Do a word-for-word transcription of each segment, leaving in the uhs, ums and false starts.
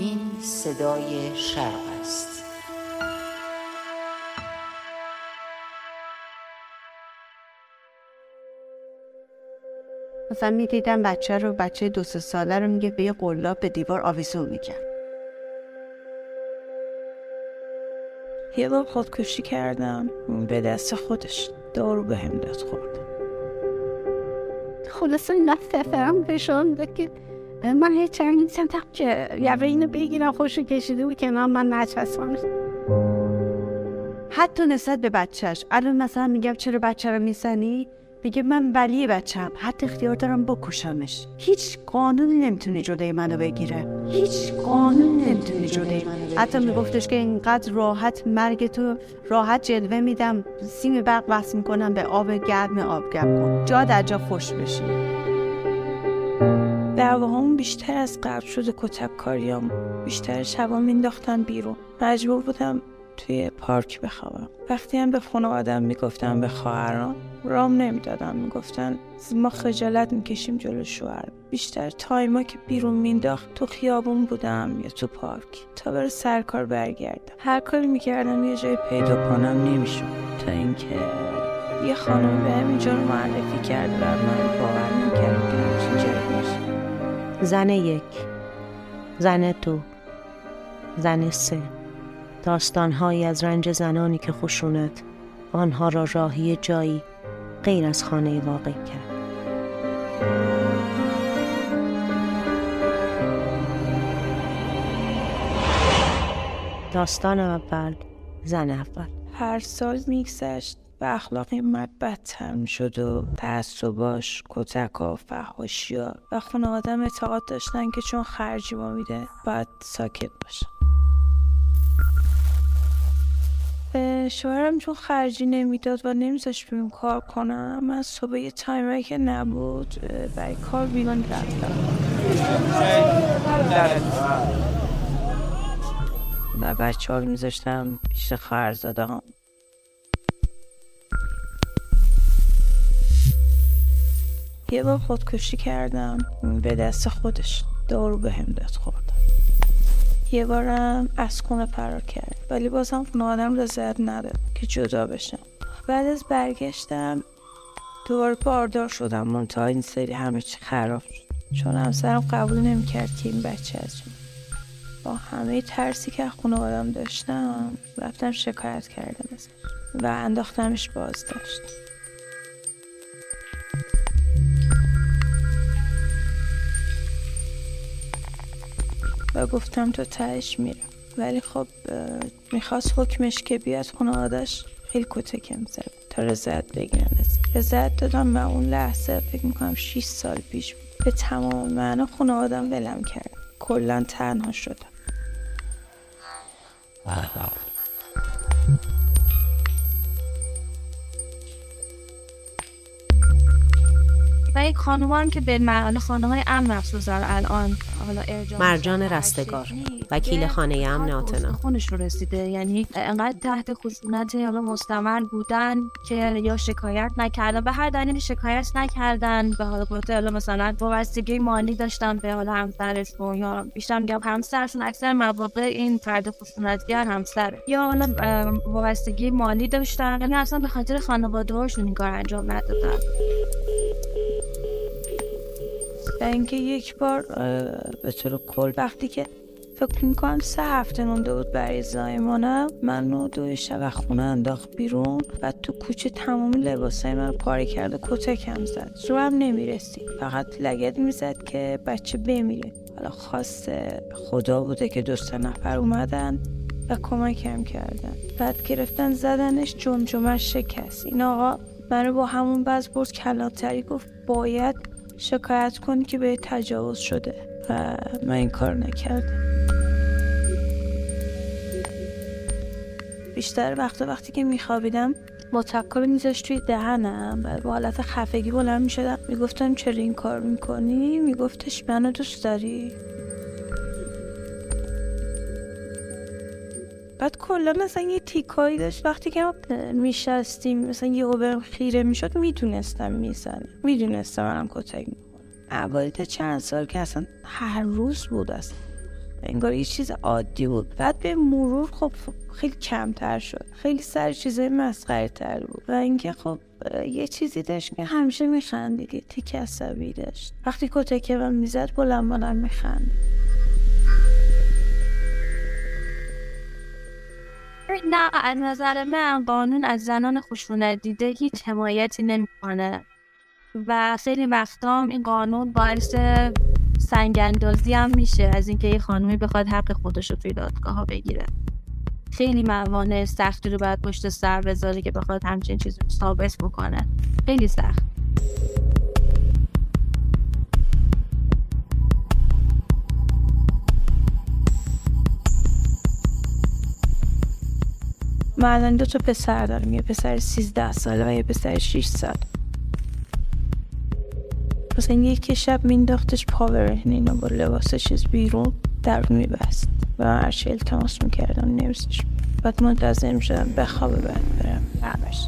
این صدای شرق است. مثلا میدیدم بچه رو بچه دو سه ساله رو میگه به یه قلاب به دیوار آویزون میکرد. یه بار خودکشی کردم به دست خودش، دارو به هم داد خورد. خلاصه این فرم بشون که من هیچ چرا نیستم که یه اینو بگیرم خوشو کشیده بود که نه من نچسبم. حتی نسبت به بچهش الان مثلا میگم چرا بچه رو میزنی؟ میگه من ولی بچه‌م، حتی اختیار دارم بکشمش. هیچ قانونی نمیتونه جلوی منو بگیره. هیچ قانونی نمیتونه جلوی منو بگیره. حتی میگفتش که اینقدر راحت مرگ تو راحت جلوه میدم، سیم برق وصل میکنم به آب گرم، آب گرم کن جا در جا خوش بشی. دعواهامون بیشتر از قبل شده، کتک کاریام بیشتر، شبا مینداختن بیرون، مجبور بودم توی پارک بخوابم. وقتی هم به خانواده‌ام میگفتم، به خواهرام، رام نمیدادم، میگفتن ما خجالت میکشیم جلو شوهر. بیشتر تایما که بیرون مینداخت تو خیابون بودم یا تو پارک تا بره سرکار برگردم. هر کاری میکردم یه جای پیدا کنم نمیشد، تا اینکه یه خانم بهم اینجا رو معرفی کرد و من باور نمیکردم که همچین جایی باشه. زن یک، زن دو، زن سه، داستان‌هایی از رنج زنانی که خشونت آنها را راهی جایی غیر از خانه واقع کرد. داستان اول، زن اول. هر سال میگذشت و اخلاق مرد بدتر میشد و تعصباش، کتکا، فحاشیا و خانواده‌ام اعتقاد داشتن که چون خرجی ما میده باید ساکت باشه. شوهرم چون خرجی نمیداد و نمیذاشت بریم کار کنم، من صبح یه تایمری که نبود برای کار بیرون رفتم و بچه ها رو میذاشتم پیش خواهرزاده ها. یه بار خودکشی کردم به دست خودش، دارو به هم داد خورد. یه بارم از خونه فرار کرد، ولی بازم خانواده‌ام رضایت نداد که جدا بشم. بعد از برگشتم دوباره باردار شدم، منتها این سری همه چی خراب شد، چون همسرم قبول نمی‌کرد که این بچه از من. با همه ترسی که خانواده‌ام داشتم رفتم شکایت کردم ازش و انداختمش بازداشت. و گفتم تو تهش میرم، ولی خب میخواست حکمش که بیاد خانواده‌اش خیلی کتکم زد تا رضایت بگیرن ازش. رضایت دادم و اون لحظه فکر میکنم شیش سال پیش بود به تمام معنا خانواده‌ام ولم کرد، کلا تنها شدم. و یک خانوان که به معنا خانه‌های امن افزوزار الان حالا ارجاع مرجان رستگار، وکیل خانه امن آتنا، خونش رو رسیده، یعنی انقدر تحت خشونت حالا مستمر بودن که یا شکایت نکردن، به هر دلیلی شکایت نکردن، به حالا گفته حالا مثلا وابستگی مالی داشتن به حالا همسرشون، یا بیشتر میگم همسرشون، اکثر مواقع این فرد خشونتگر همسر، یا حالا وابستگی مالی داشتن، یعنی اصلا به خاطر خانواده‌هاشون این کار انجام ندادن. و اینکه یک بار به طور کل وقتی که فکر میکنم سه هفته مونده بود برای زایمانم، منو دوی شب خونه انداخت بیرون و تو کوچه تمام لباسای من پاره کرده، کتکم زد، زورم نمیرسی، فقط لگد میزد که بچه بمیره. حالا خواست خدا بوده که دو سه نفر اومدن و کمکم کردن. بعد گرفتن زدنش، جمجمش شکست. این آقا منو با همون بز برد کلانتری، گفت باید شکایت کنی که به تجاوز شده و من این کار نکردم. بیشتر وقتا وقتی که میخوابیدم متکا رو میذاشت توی دهنم و با حالت خفگی بلند میشدم، میگفتم چرا این کار میکنی؟ میگفتش منو دوست داری؟ بعد کلا مثلا یه تیکایی داشت وقتی که ما میشستیم مثلا یه اوبرم خیره میشد میدونستم میزنه، میدونستم منم کتک میکنم. اوایل چند سال که اصلا هر روز بود، اصلا انگار یه چیز عادی بود. بعد به مرور خب خیلی کمتر شد، خیلی سر چیزای مسخره تر بود. و اینکه خب یه چیزی داشت که همیشه میخندید، یه تیک عصبی داشت. وقتی کتکه من میزد بلند بلند میخند. نه، از نظر من قانون از زنان خشونت دیده هیچ حمایتی نمیکنه و خیلی وقتا این قانون باعث سنگ‌اندازی هم میشه از اینکه یه خانومی بخواد حق خودش رو توی دادگاه ها بگیره. خیلی موانع سختی رو باید پشت سر بذاره که بخواد همچین چیزی رو ثابت بکنه. خیلی سخت. من الان دو تا پسر دارم، یه پسر سیزده ساله و یه پسر شش ساله. مثلا یکی شب مینداختش پا برهنه اینا با لباس چیز بیرون در میبست و هرچی التماس میکردم نمیزش. بعد منتظر میشدم بخوابه بعد برم برمش.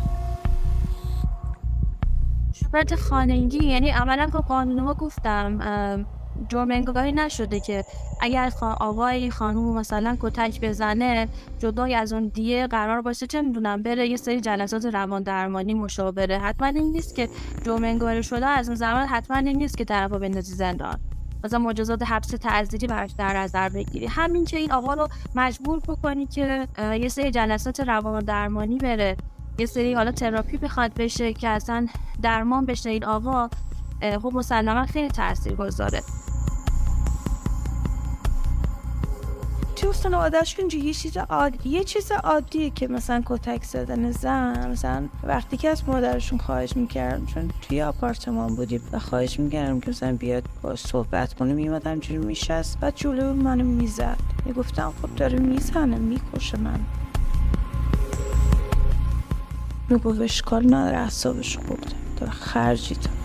شبرت خانگی یعنی عملا که قانون ما گفتم جرم انگاری نشده که اگر آقای خانوم مثلا کتک بزنه جدای از اون دیه قرار باشه چه میدونم بره یه سری جلسات روان درمانی مشاوره. حتما این نیست که جرم انگاری شده از اون زمان حتما این نیست که طرفو بندازی زندان، مثلا مجازات حبس تعزیری براش در نظر بگیری. همین که این آقا رو مجبور بکنی که یه سری جلسات روان درمانی بره، یه سری حالا تراپی بخواد بشه که اصلا درمان بشه این آقا، خب مسلما خیلی تاثیرگذاره. تو خانواده‌شون یه چیز عادی یه چیز عادیه که مثلا کتک زدن زن. مثلا وقتی که از مادرشون خواهش میکردم، چون توی آپارتمان بودیم و خواهش میکردم که مثلا بیاد با صحبت کنه، میمادم جوری میشست و جلو منو میزد، میگفتم خب داره میزنه میکشه من. میگفت اشکال نداره اعصابش خورده داره خرجی تو.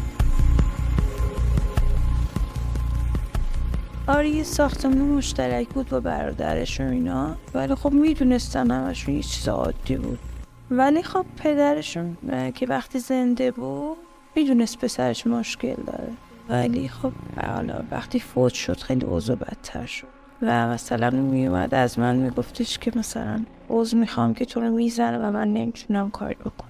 آره یه ساختمون مشترک بود با برادرش و اینا، ولی خب میدونستن همشون یه چیز عادی بود. ولی خب پدرشون که وقتی زنده بود میدونست پسرش مشکل داره، ولی خب حالا وقتی فوت شد خیلی اوضاع بدتر شد و مثلا میومد از من میگفتش که مثلا عذر میخوام که تو رو میزنه و من نمیتونم کاری بکنم.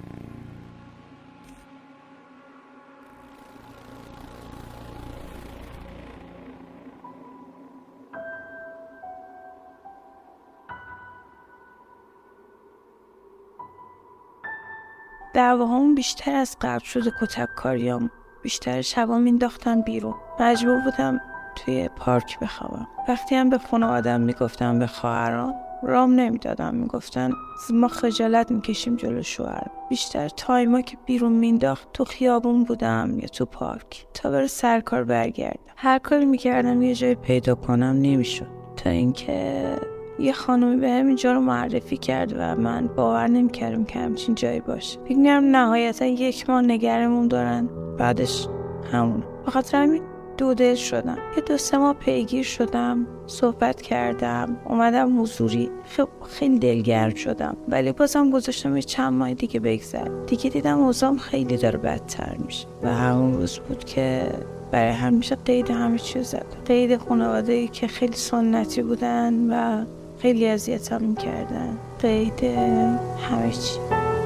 دعواهامون بیشتر از قبل شده، کتک کاریام بیشتر، شبا مینداختن بیرون، مجبور بودم توی پارک بخوابم. وقتی هم به خانواده‌ام میگفتم، به خواهرام رام نمیدادم، میگفتن ما خجالت میکشیم جلو شوهر. بیشتر تایما که بیرون مینداخت تو خیابون بودم یا تو پارک تا بره سرکار برگردم. هر کاری میکردم یه جای پیدا کنم نمیشد، تا اینکه یه خانومی به هم اینجا رو معرفی کرد و من باور نمی‌کردم که همچین جایی باشه. فکر می‌کردم نهایتا یک ماه نگرمون دارن، بعدش همون. بخاطر همین دو دل شدم. یه دو سه ماه پیگیر شدم، صحبت کردم، اومدم حضوری، خب خیلی دلگرم شدم. ولی بازم گذاشتم یه چند ماه دیگه بگذره. دیگه دیدم اوضاعم خیلی داره بدتر میشه و همون روز بود که برای همیشه قید همه چیز زدم. قید خانواده‌ای که خیلی سنتی بودن و خیلی اذیتم میکردن، قید همه چی.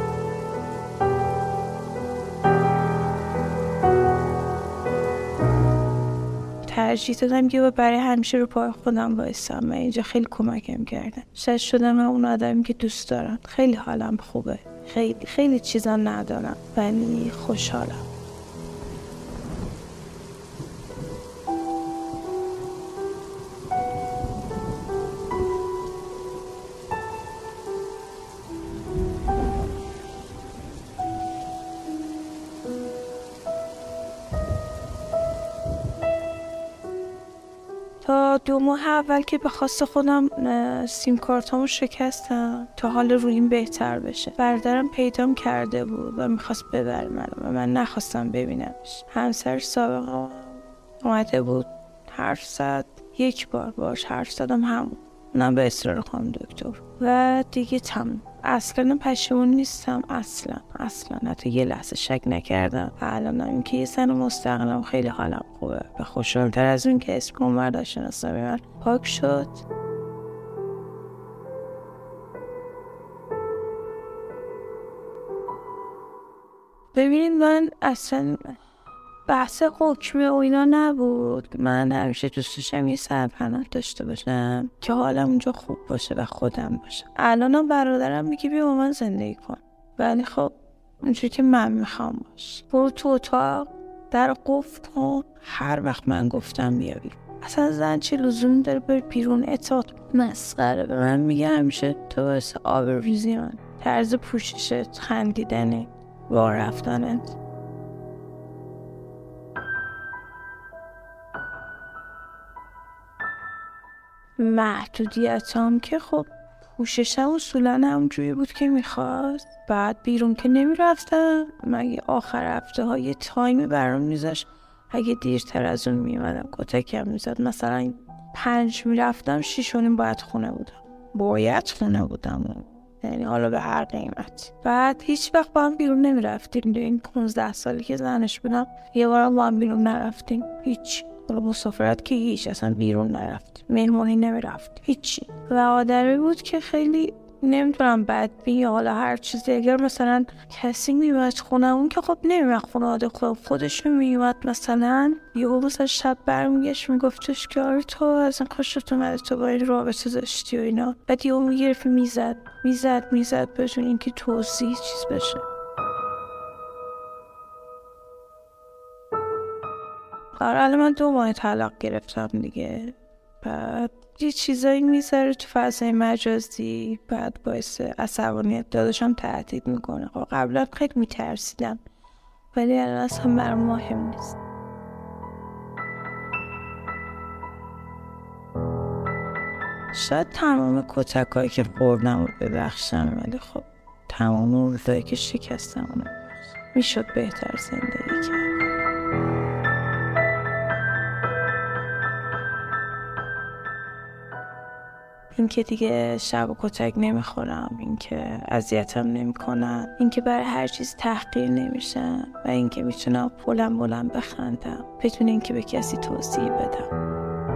ترجیح دادم که برای همیشه رو پای خودم بایستم و اینجا خیلی کمکم کردن. شاید شدم همون آدمی که دوست دارم. خیلی حالم خوبه، خیلی خیلی چیزا ندارم ولی خوشحالم. تا دو ماه اول که به خواست خودم سیم کارتامو شکستم تا حال رویم بهتر بشه. برادرم پیدام کرده بود و میخواست ببره منو و من نخواستم ببینمش. همسر سابقه اومده بود حرف زد، یک بار باش حرف زدم همون نه به اصرار خانم دکتر. و دیگه تمام. اصلا پشیمون نیستم، اصلا اصلا حتی یه لحظه شک نکردم. الان این که یه سن مستقلم خیلی حالم خوبه و خوشحال‌تر از اون که اسم عمر داشتن اسمی من پاک شد. ببینید من اصلا بحث حکمه و اینا نبود. من همیشه دوست داشتم یه سرپناه داشته باشم که حالم اونجا خوب باشه و خودم باشه. الانم برادرم میگه بیا با من زندگی کن، ولی خب اونجوری که من میخوام باش. برو تو اتاق، در قفل کن، هر وقت من گفتم بیا بیرون. اصلا زن چه لزومی داره بری بیرون؟ اطاعت مسخره. به من میگه همیشه تو واسه آبروریزی من، طرز پوششت، خندیدنت، راه رفتنت. محدودیتام که خب پوششم اصولا همونجوری بود که میخواست. بعد بیرون که نمیرفتم، مگه آخر هفته ها یه تایمی برام میذاشت اگه دیرتر از اون میومدم کتکم میزد. مثلا پنج میرفتم، شیش و نیم باید خونه بودم باید خونه بودم یعنی حالا به هر قیمت. بعد هیچ وقت با هم بیرون نمیرفتیم. این پونزده سالی که زنش بودم یه بارم با هم بیرون نرفتیم، هیچ. حالا مسافرت که هیچ، اصلا بیرون نرفتیم، مهمونی نمیرفتیم، هیچی. و آدمی بود که خیلی نمیدونم بدبین یا حالا هر چیزی. اگر مثلا کسی میومد خونه اون که خب نمیومد خونه آده خود خودشون میومد، مثلا یه روز شب برمیگشت میگفتش که آره تو از این خوشت اومده تو با این رابطه داشتی و اینا. بعد یه اون میگرفت میزد میزد میزد بدون اینکه توضیح چیز بشه. آره الان من دو ماه طلاق گرفتم دیگه. بعد یه چیزایی میذاره تو فضای مجازی، بعد باعث عصبانیت داداشم تهدید میکنه. خب قبلا خیلی میترسیدم، ولی الان اصلا برام مهم نیست. شاید تمام کتکایی که خوردم رو ببخشم، ولی خب تمام روزایی که شکستم رو نبخشم. میشد بهتر زندگی کرد. این که دیگه شب و کتک نمیخورم، این که اذیتم نمیکنن، این که برای هر چیز تحقیر نمیشم و این که میتونم بلند بلند بخندم بدون این که به کسی توصیه بدم.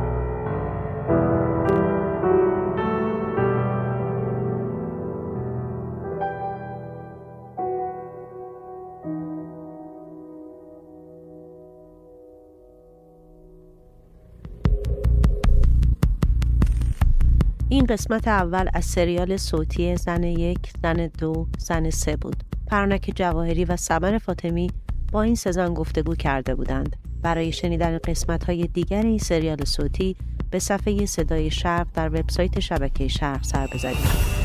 این قسمت اول از سریال صوتی زن یک، زن دو، زن سه بود. پرنک جواهری و سمر فاطمی با این سه زن گفتگو کرده بودند. برای شنیدن قسمت‌های دیگر این سریال صوتی به صفحه صدای شرق در وبسایت شبکه شرق سر بزنید.